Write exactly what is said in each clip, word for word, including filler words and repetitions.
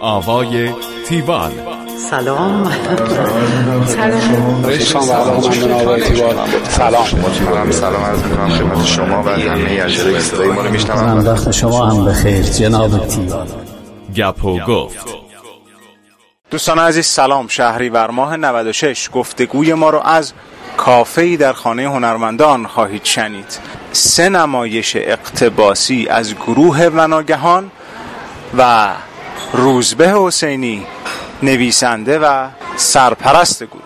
آوای تیوال. سلام. سلام. سلام. سلام. سلام عرض می‌کنم خدمت شما و همه اجزای صدای ما رو میشنوم. وقت شما هم بخیر جناب تیوال. گپ و گفت. دوستان عزیز سلام. شهریور ماه نود و شش گفتگوی ما رو از کافه‌ای در خانه هنرمندان خواهید شنید. سه نمایش اقتباسی از گروه وناگهان و روزبه حسینی، نویسنده و سرپرست گروه.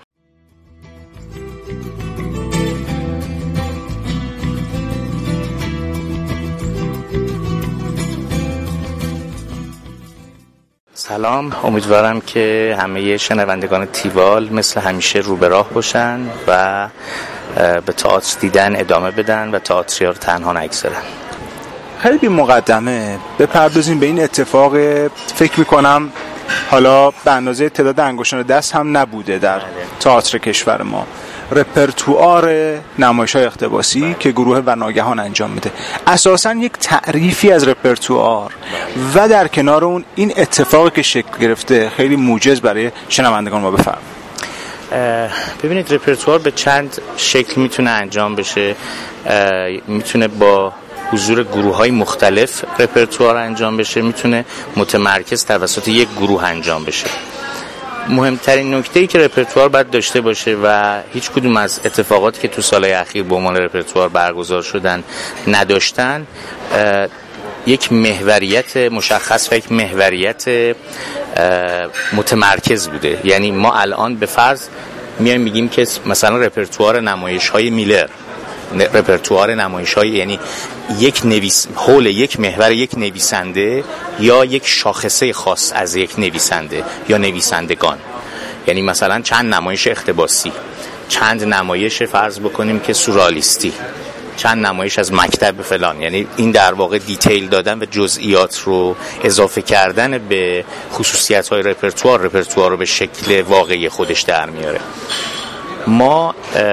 سلام، امیدوارم که همه شنوندگان تیوال مثل همیشه رو به راه باشن و به تئاتر دیدن ادامه بدن و تئاتریا رو تنها نگذارن. خیلی بی مقدمه بپردازیم به این اتفاق. فکر میکنم حالا به اندازه تعداد انگشتان دست هم نبوده در تئاتر کشور ما رپرتوار نمایش‌های اقتباسی که گروه وناگهان انجام میده. اساساً یک تعریفی از رپرتوار و در کنار اون این اتفاقی که شکل گرفته خیلی موجز برای شنوندگان ما بفرمایید. ببینید، رپرتوار به چند شکل میتونه انجام بشه. میتونه با حضور گروه‌های مختلف رپرتوار انجام بشه، میتونه متمرکز توسط یک گروه انجام بشه. مهمترین نکته‌ای که رپرتوار باید داشته باشه و هیچ کدوم از اتفاقاتی که تو سالهای اخیر به عنوان رپرتوار برگزار شدن نداشتن، یک محوریت مشخص و یک محوریت متمرکز بوده. یعنی ما الان به فرض میایم میگیم که مثلا رپرتوار نمایش‌های میلر، رپرتوار نمایش‌های یعنی یک نویس حول یک محور یک نویسنده یا یک شاخصه خاص از یک نویسنده یا نویسندگان. یعنی مثلا چند نمایش اقتباسی، چند نمایش فرض بکنیم که سورئالیستی، چند نمایش از مکتب فلان. یعنی این در واقع دیتیل دادن و جزئیات رو اضافه کردن به خصوصیت‌های رپرتوار رپرتوار رو به شکل واقعی خودش در میاره. ما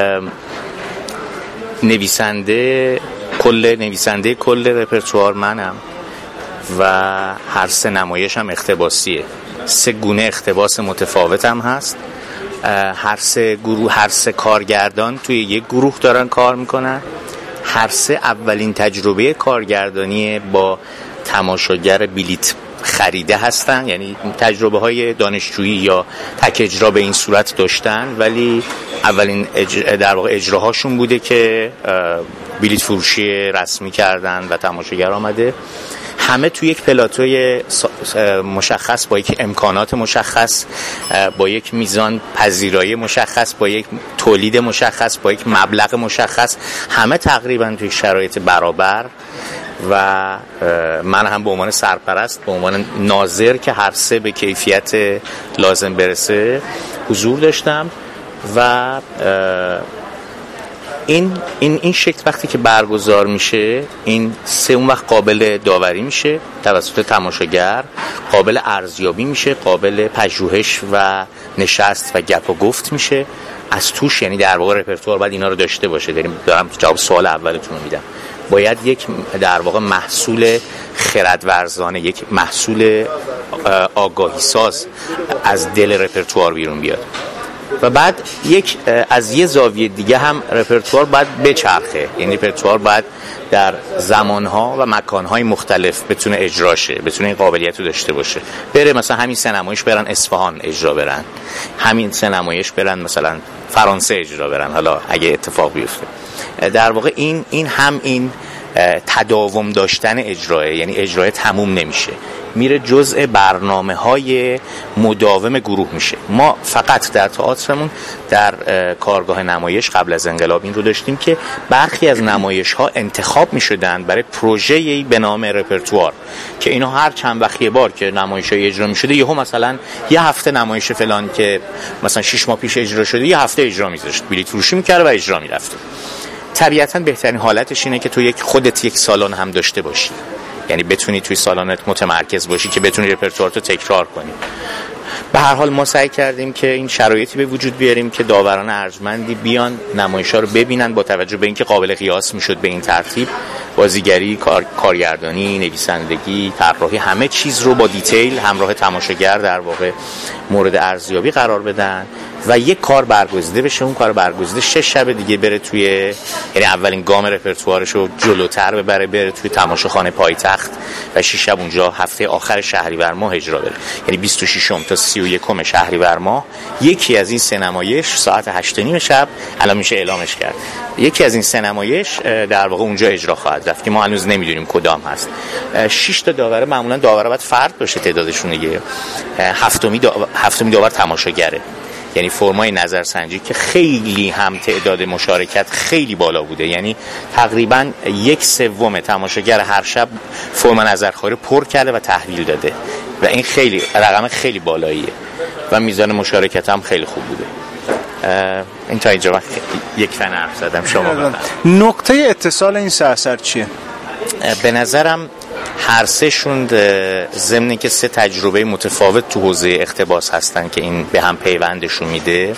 نویسنده کل نویسنده کل رپرتوار منم و هر سه نمایش هم اقتباسیه. سه گونه اقتباس متفاوت هم هست. هر سه گروه هر سه کارگردان توی یک گروه دارن کار میکنن. هر سه اولین تجربه کارگردانی با تماشاگر بلیت خریده هستن. یعنی تجربه های دانشجویی یا تک اجرا به این صورت داشتن، ولی اولین اجر... در واقع اجراهاشون بوده که بلیت فروشی رسمی کردن و تماشاگر آمده. همه توی یک پلاتوی مشخص با یک امکانات مشخص، با یک میزان پذیرایی مشخص، با یک تولید مشخص، با یک مبلغ مشخص، همه تقریبا توی شرایط برابر و من هم به عنوان سرپرست، به عنوان ناظر که هر سه به کیفیت لازم برسه حضور داشتم و این این این شکل وقتی که برگزار میشه، این سه اون وقت قابل داوری میشه توسط تماشاگر، قابل ارزیابی میشه، قابل پژوهش و نشست و گپ و گفت میشه از توش. یعنی در واقع رپرتوار باید اینا رو داشته باشه. داریم دارم جواب سوال اولتون رو میدم. باید یک در واقع محصول خردورزانه، یک محصول آگاهی ساز از دل رپرتوار بیرون بیاد و بعد یک از یه زاویه دیگه هم رپرتوار باید بچرخه. یعنی رپرتوار باید در زمانها و مکانهای مختلف بتونه اجرا شه، بتونه این قابلیت رو داشته باشه. بره مثلا همین سه نمایش برن اصفهان اجرا برن، همین سه نمایش برن مثلا فرانسه اجرا برن، حالا اگه اتفاق بیفته. در واقع این این هم این تداوم داشتن اجراه، یعنی اجرای تموم نمیشه، میره جزء برنامه‌های مداوم گروه میشه. ما فقط در تئاترمون در کارگاه نمایش قبل از انقلاب این رو داشتیم که برخی از نمایش‌ها انتخاب میشدن برای پروژه‌ای به نام رپرتوار که اینا هر چند وقت یه بار که نمایش‌های اجرا میشده، یهو مثلا یه هفته نمایش فلان که مثلا شش ماه پیش اجرا شده یه هفته اجرا میذاشت، بلیط فروشی می‌کرد و اجرا می‌رفت. طبیعتاً بهترین حالتش اینه که تو یک خودت یک سالن هم داشته باشی، یعنی بتونی توی سالنت متمرکز باشی که بتونی رپرتوارتو تکرار کنی. به هر حال ما سعی کردیم که این شرایطی به وجود بیاریم که داوران ارجمندی بیان نمایش‌ها رو ببینن، با توجه به اینکه قابل قیاس میشد به این ترتیب بازیگری، کار، کارگردانی، نویسندگی، طراحی، همه چیز رو با دیتیل همراه تماشاگر در واقع مورد ارزیابی قرار بدن و یک کار برگزیده بشه. اون کار برگزیده شش شب دیگه بره توی، یعنی اولین گام رپرتوارش رو جلوتر ببره، بره توی تماشاخانه پایتخت و شش شب اونجا هفته آخر شهریور ماه اجرا بره، یعنی بیست و ششم تا سی و یکم شهریور ماه یکی از این سه نمایش ساعت هشت و نیم شب، الان میشه اعلامش کرد، یکی از این سه نمایش در واقع اونجا اجرا خواهد رفت که ما هنوز نمیدونیم کدام هست. شش تا داوره، معمولا داوره باید فرد باشه تعدادشون دیگه، هفتمی داور هفتمی داور تماشاگره، یعنی فرمای نظرسنجی که خیلی هم تعداد مشارکت خیلی بالا بوده، یعنی تقریبا یک سوم تماشاگر هر شب فرم نظرخواری پر کرده و تحویل داده و این خیلی رقم خیلی بالاییه و میزان مشارکت هم خیلی خوب بوده. این تا اینجا وقت یک فن حرف زدم. شما نقطه اتصال این سه اثر چیه؟ به نظرم هر سه شون ضمن که سه تجربه متفاوت تو حوزه اقتباس هستن که این به هم پیوندشون میده،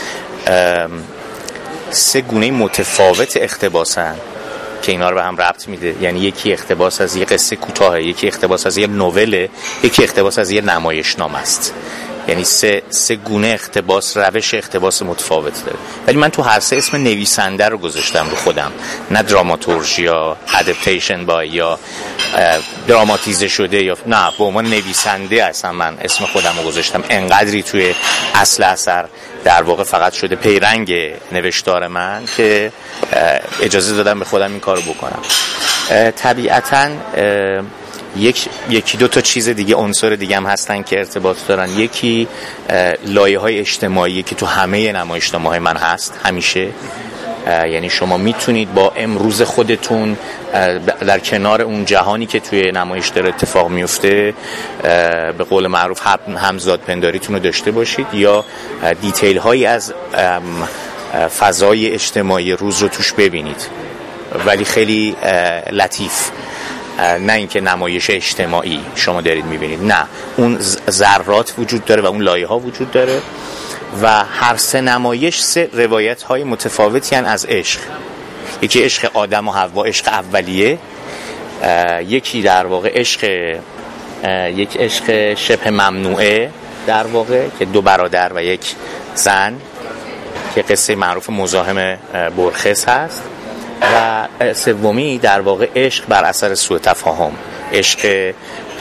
سه گونه متفاوت اقتباسن که اینا رو به هم ربط میده. یعنی یکی اقتباس از یه قصه کوتاه، یکی اقتباس از یه نوله، یکی اقتباس از یه نمایشنامه است. یعنی سه سه گونه اقتباس، روش اقتباس متفاوت داره. ولی من تو هر سه اسم نویسنده رو گذاشتم رو خودم، نه دراماتورژ یا ادپتیشن با یا دراماتیزه شده یا نه، به عنوان نویسنده اصلا من اسم خودم رو گذاشتم. انقدری توی اصل اثر در واقع فقط شده پیرنگ نوشتار من که اجازه دادم به خودم این کارو بکنم. طبیعتاً یک یکی دو تا چیز دیگه، عنصر دیگه هم هستن که ارتباط دارن. یکی لایه‌های اجتماعی که تو همه نمایشنامه‌های من هست همیشه، یعنی شما میتونید با امروز خودتون در کنار اون جهانی که توی نمایش داره اتفاق میفته به قول معروف همزاد پنداریتون رو داشته باشید یا دیتیل هایی از فضای اجتماعی روز رو توش ببینید، ولی خیلی لطیف، نه اینکه نمایش اجتماعی شما دارید میبینید، نه، اون ذرات وجود داره و اون لایه ها وجود داره و هر سه نمایش سه روایت های متفاوتی هن از عشق. یکی عشق آدم و حوا، عشق اولیه، یکی در واقع عشق یک عشق شبه ممنوعه در واقع که دو برادر و یک زن که قصه معروف مزاحم برخس هست، و سومی در واقع عشق بر اثر سوء تفاهم، عشق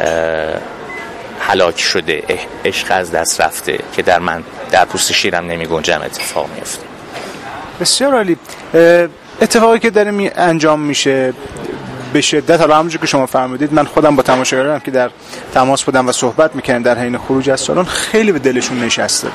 هلاک شده، عشق از دست رفته که در من در پوست شیرم نمی گنجم اتفاق میفته. بسیار عالی. اتفاقی که داره می انجام میشه به شدت، حالا همونجور که شما فرمودید من خودم با تماشاگرانم که در تماس بودم و صحبت میکنم در حین خروج از سالن خیلی به دلشون نشسته.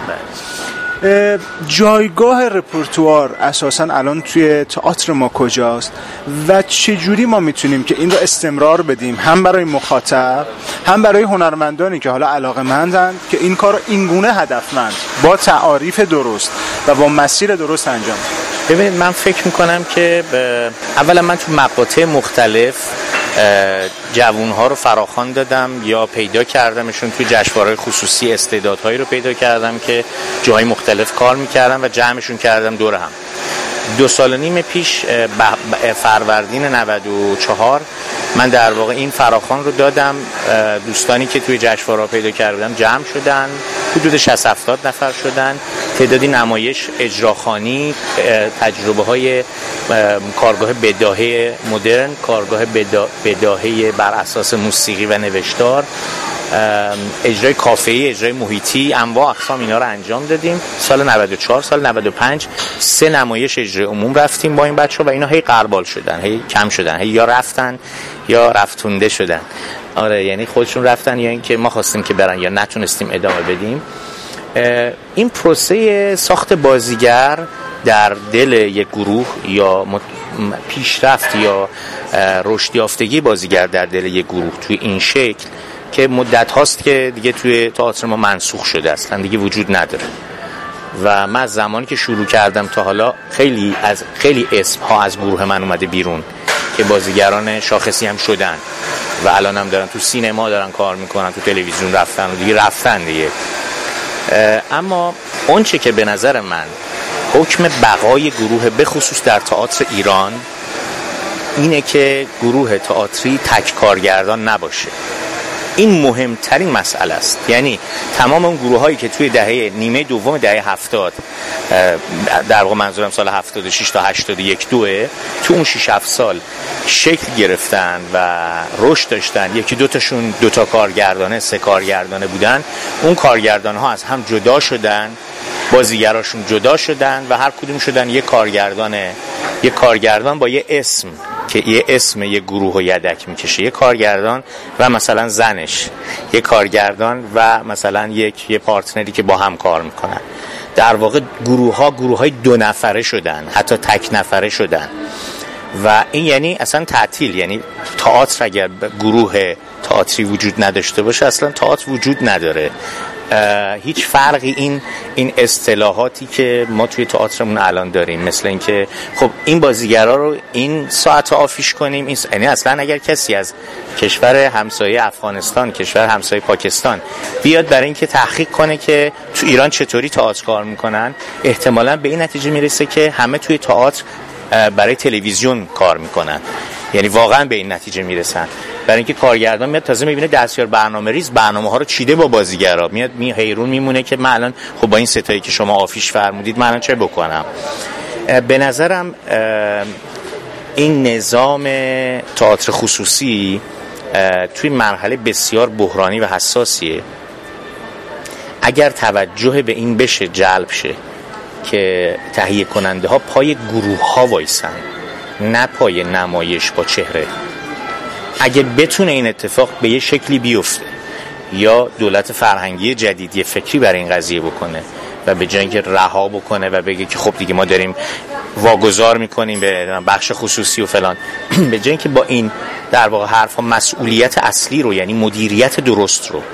جایگاه رپرتوار اساساً الان توی تئاتر ما کجاست و چجوری ما میتونیم که این رو استمرار بدیم، هم برای مخاطب هم برای هنرمندانی که حالا علاقه‌مندن که این کار رو اینگونه هدفمند با تعاریف درست و با مسیر درست انجام. ببینید من فکر میکنم که اولا من تو مقاطع مختلف جوانها رو فراخوان دادم یا پیدا کردمشون توی جشنواره‌های خصوصی، استعدادهایی رو پیدا کردم که جاهای مختلف کار میکردم و جمعشون کردم دور هم. دو سال و نیم پیش فروردین نود و چهار من در واقع این فراخوان رو دادم. دوستانی که توی جشنواره‌ها پیدا کردم جمع شدن، حدود شصت هفتاد نفر شدن، تعدادی نمایش اجراخوانی، تجربه های کارگاه بداهه مدرن، کارگاه بداهه بر اساس موسیقی و نوشتار، اجرای کافه‌ای، اجرای محیطی، انواع اقسام اینا رو انجام دادیم. سال نود و چهار، سال نود و پنج سه نمایش اجرای عموم رفتیم با این بچه‌ها و اینا هی غربال شدن، هی کم شدن، هی یا رفتن یا رفتونده شدن. آره، یعنی خودشون رفتن یا اینکه ما خواستیم که برن یا نتونستیم ادامه بدیم. این پروسه ساخت بازیگر در دل یک گروه یا پیشرفت یا رشد یافتگی بازیگر در دل یک گروه توی این شکل که مدت هاست که دیگه توی تئاتر ما منسوخ شده است، دیگه وجود نداره و من از زمانی که شروع کردم تا حالا خیلی از خیلی اسم ها از گروه من اومده بیرون که بازیگران شاخصی هم شدن و الان هم دارن تو سینما دارن کار میکنن، تو تلویزیون رفتن و دیگه رفتن دیگه اما اون چه که به نظر من حکم بقای گروه به خصوص در تئاتر ایران اینه که گروه تئاتری تک کارگردان نباشه. این مهمترین مسئله است. یعنی تمام اون گروه هایی که توی دهه نیمه دوم دهه هفتاد، در واقع منظورم سال هفتاد و شش تا هشتاد و یک دوه، تو اون شش هفت سال شکل گرفتن و رشد داشتن. یکی دو تاشون دو تا کارگردانه سه کارگردانه بودن. اون کارگردان ها از هم جدا شدن، بازیگراشون جدا شدن و هر کدوم شدن یک کارگردانه، یک کارگردان با یه اسم که یه اسم یه گروه رو یدک میکشه، یه کارگردان و مثلا زنش، یه کارگردان و مثلا یک یه پارتنری که با هم کار میکنن. در واقع گروه ها گروه های دو نفره شدن، حتی تک نفره شدن و این یعنی اصلا تعطیل. یعنی تئاتر اگر گروه تئاتری وجود نداشته باشه اصلا تئاتر وجود نداره. هیچ فرقی این این اصطلاحاتی که ما توی تئاترمون الان داریم، مثل این که خب این بازیگرا رو این ساعت آفیش کنیم، این یعنی اصلا اگر کسی از کشور همسایه افغانستان، کشور همسایه پاکستان بیاد برای اینکه تحقیق کنه که تو ایران چطوری تئاتر کار میکنن، احتمالاً به این نتیجه میرسه که همه توی تئاتر برای تلویزیون کار میکنن. یعنی واقعا به این نتیجه میرسن، برای اینکه کارگردان میاد تازه میبینه دستیار برنامه‌ریز برنامه‌ها رو چیده با بازیگرا، میاد می حیرون میمونه که من الان خب با این ستایی که شما آفیش فرمودید من الان چه بکنم. به نظرم این نظام تئاتر خصوصی توی مرحله بسیار بحرانی و حساسیه. اگر توجه به این بشه جلب شه که تهیه کننده ها پای گروه ها وایسن نه پای نمایش با چهره، اگه بتونه این اتفاق به یه شکلی بیفته یا دولت فرهنگی جدیدی فکری برای این قضیه بکنه و به جای اینکه رها بکنه و بگه که خب دیگه ما داریم واگذار میکنیم به بخش خصوصی و فلان، به جای اینکه با این در واقع حرفا مسئولیت اصلی رو یعنی مدیریت درست رو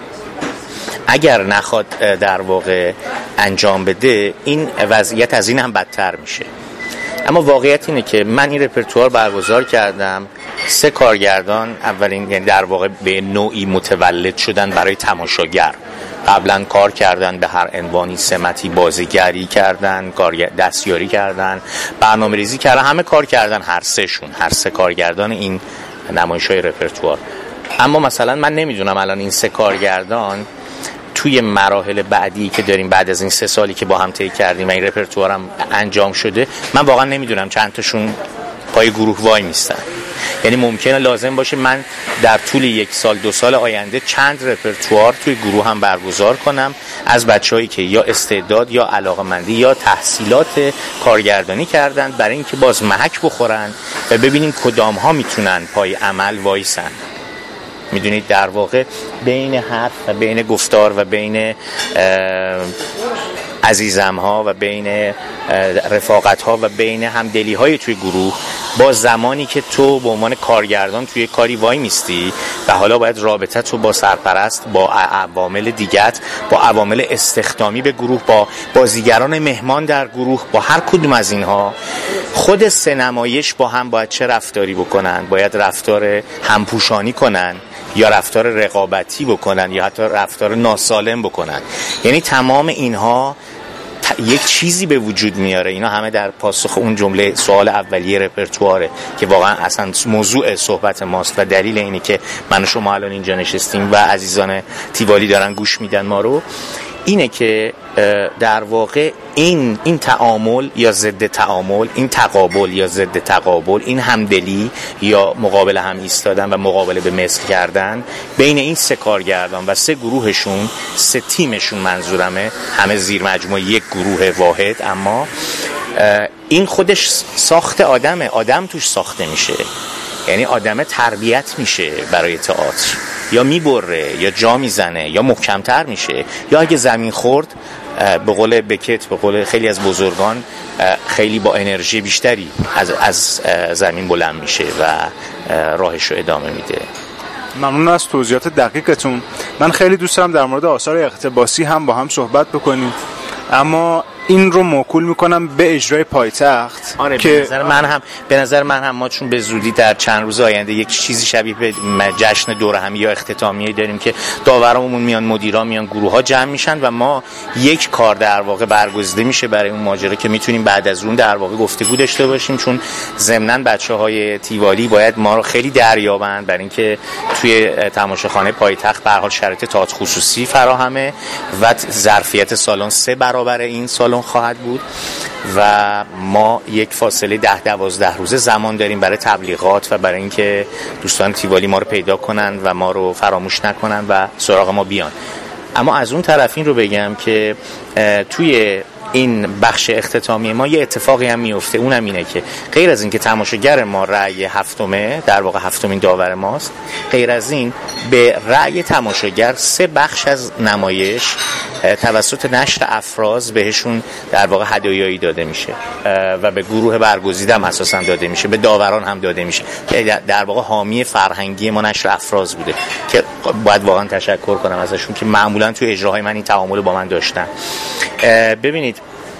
اگر نخواد در واقع انجام بده، این وضعیت از این هم بدتر میشه. اما واقعیت اینه که من این رپرتوار برگزار کردم، سه کارگردان اولین یعنی در واقع به نوعی متولد شدن برای تماشاگر. قبلا کار کردن به هر عنوانی، سمتی بازیگری کردن، کار دستیاری کردن، برنامه‌ریزی کردن، همه کار کردن، هر سه شون هر سه کارگردان این نمایش‌های رپرتوار. اما مثلا من نمیدونم الان این سه کارگردان توی مراحل بعدی که داریم بعد از این سه سالی که با هم طی کردیم و این رپرتوارم انجام شده، من واقعا نمیدونم چند تاشون پای گروه وای میستن. یعنی ممکنه لازم باشه من در طول یک سال دو سال آینده چند رپرتوار توی گروه هم برگزار کنم از بچه‌هایی که یا استعداد یا علاقه‌مندی یا تحصیلات کارگردانی کردن، برای اینکه باز محک بخورن و ببینیم کدام ها میتونن پای عمل وایسن. میدونید در واقع بین حرف و بین گفتار و بین عزیزم ها و بین رفاقت ها و بین همدلی های توی گروه، با زمانی که تو به عنوان کارگردان توی کاری وای میستی و حالا باید رابطه تو با سرپرست، با عوامل دیگت، با عوامل استخدامی به گروه، با بازیگران مهمان در گروه، با هر کدوم از اینها خود سه نمایش با هم باید چه رفتاری بکنن؟ باید رفتار همپوشانی کنن یا رفتار رقابتی بکنن یا حتی رفتار ناسالم بکنن. یعنی تمام اینها یک چیزی به وجود میاره. اینا همه در پاسخ اون جمله سوال اولیه رپرتواره که واقعا اصلا موضوع صحبت ماست و دلیل اینی که من و شما الان اینجا نشستیم و عزیزان تیوالی دارن گوش میدن ما رو، اینه که در واقع این این تعامل یا ضد تعامل، این تقابل یا ضد تقابل، این همدلی یا مقابل هم ایستادن و مقابله به مثل کردن بین این سه کارگردان و سه گروهشون، سه تیمشون منظورمه، همه زیر مجموعه یک گروه واحد، اما این خودش ساخت آدمه، آدم توش ساخته میشه. یعنی آدم تربیت میشه برای تئاتر، یا میبره یا جا میزنه یا محکمتر میشه، یا اگه زمین خورد به قول بکت، به قول خیلی از بزرگان، خیلی با انرژی بیشتری از, از زمین بلند میشه و راهش رو ادامه میده. ممنون از توضیحات دقیقتون. من خیلی دوست دارم در مورد آثار اقتباسی هم با هم صحبت بکنیم، اما این رو موکول میکنم به اجرای پایتخت. آره که به نظر من هم به نظر من هم ما چون به زودی در چند روز آینده یک چیزی شبیه به جشن دور همی یا اختتامیه داریم که داورامون میان، مدیرا میان، گروه ها جمع میشن و ما یک کار در واقع برگزیده میشه برای اون ماجرا که میتونیم بعد از اون در واقع گفتگو داشته باشیم، چون ضمناً بچه‌های تیوالی باید ما رو خیلی دریابند برای اینکه توی تماشاخانه پایتخت به هر حال شرایط تئاتر خصوصی فراهمه و ظرفیت سالن سه برابر این سالن خواهد بود و ما یک فاصله ده دوازده روزه زمان داریم برای تبلیغات و برای اینکه دوستان تیوالی ما رو پیدا کنن و ما رو فراموش نکنن و سراغ ما بیان. اما از اون طرف این رو بگم که توی این بخش اختتامی ما یه اتفاقی هم میفته، اونم اینه که غیر از این که تماشاگر ما رأی هفتمه، در واقع هفتمین داور ماست، غیر از این به رأی تماشاگر سه بخش از نمایش توسط نشر افراز بهشون در واقع هدایایی داده میشه و به گروه برگزیده هم اساسا داده میشه، به داوران هم داده میشه که در واقع حامی فرهنگی ما نشر افراز بوده که باید واقعا تشکر کنم ازشون که معمولا توی اجراهای من این تعامل با من داشتن. ببینید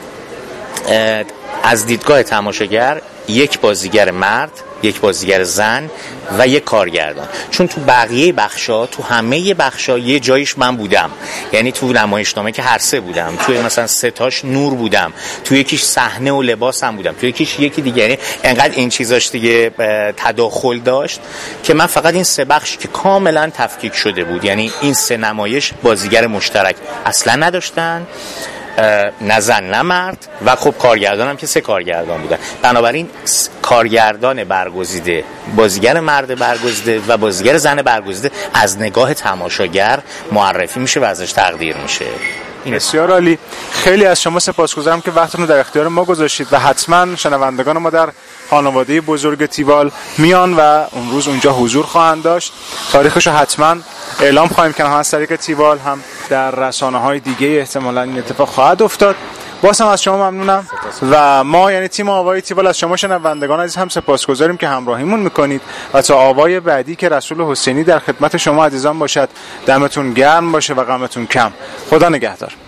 از دیدگاه تماشاگر یک بازیگر مرد، یک بازیگر زن و یک کارگردان، چون تو بقیه بخشا، تو همه بخشا یه جایش من بودم، یعنی تو نمایشنامه که هر سه بودم، تو مثلا سه تاش نور بودم، تو یکیش صحنه و لباس هم بودم، تو یکیش یکی دیگه، یعنی انقدر این چیزاش دیگه تداخل داشت که من فقط این سه بخش که کاملا تفکیک شده بود، یعنی این سه نمایش بازیگر مشترک اصلا نداشتن، نه زن نه مرد و خب کارگردان هم که سه کارگردان بودن. بنابراین کارگردان برگزیده، بازیگر مرد برگزیده و بازیگر زن برگزیده از نگاه تماشاگر معرفی میشه و ازش تقدیر میشه. بسیار عالی. خیلی از شما سپاسگزارم که وقتتون رو در اختیار ما گذاشتید و حتما شنوندگان ما در خانواده بزرگ تیوال میان و اون روز اونجا حضور خواهند داشت. تاریخش رو حتما اعلام خواهیم کنیم، هم از طریق تیوال هم در رسانه‌های دیگه احتمالاً این اتفاق خواهد افتاد. باز هم از شما ممنونم و ما یعنی تیم آوای تیوال از شما شنوندگان عزیز هم سپاسگزاریم که همراهیمون میکنید و تا آوای بعدی که رسول حسینی در خدمت شما عزیزان باشد. دمتون گرم باشه و غمتون کم. خدا نگهدار.